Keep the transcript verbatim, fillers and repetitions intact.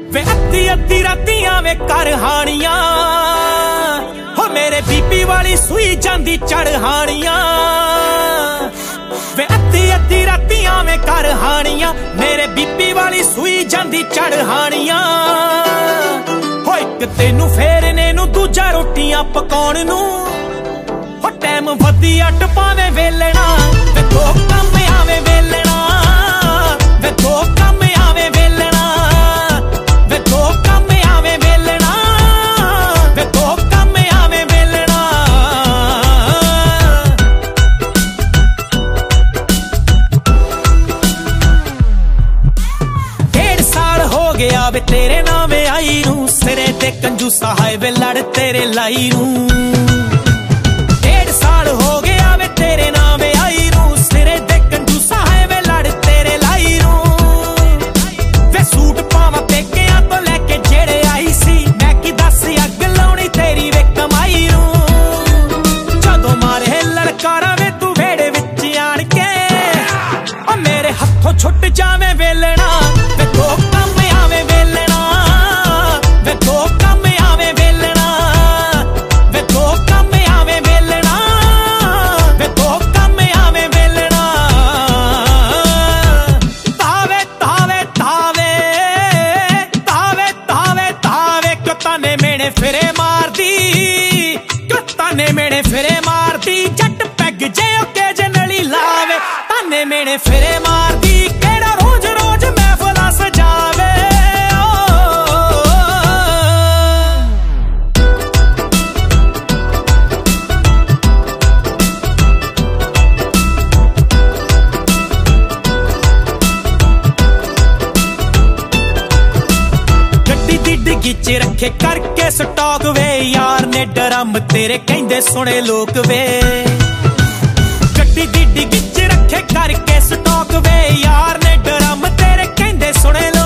वे अद्धी अद्धी रातियां वे कर हानियां हो मेरे बीपी वाली सुई जांदी चढ़हानियां वे अद्धी अद्धी रातियां वे कर हानियां मेरे बीपी वाली सुई जांदी चढ़हानियां हो एक तेनू फेरने नू दूजा रोटियां पकाउण नू हो टाइम वधिया टपावे वेलना वे दो काम आवे वेलना वे दो काम आवे वेलना वे दो काम आवे वेलना वे दो काम आवे वेलना डेढ़ साल हो गया वे तेरे नावे आई नू सिरे ते कंजूसा हाय वे लड़ तेरे लाई नू हो गया वे तेरे नावे आई रू सिरे दे कंजूसा है वे लड़ तेरे लाई रू वे सूट पावा पेकियां तो लेके जेड़े आई सी मैं की दस अग लाउणी तेरी वे कमाई रू जदों मारे ललकारा वे तू वेड़े विच आण के ओ मेरे हत्थों छुट जावे वेलना वे दो काम आवे वेलना वे दो काम आवे वेलना वे दो काम आवे वेलना फिरे मार दी ताने मेने फिरे मार दी जट पैग जे ओकेजनली लावे ताने मेने फिरे मार दी केड़ा रोज रोज महफिलां सजावे गिच रखे करके स्टॉक वे यार ने डरम तेरे कहंदे सुने लोक वे गड्डी दी गिच रखे करके स्टॉक वे यार ने डरम तेरे कहंदे सुने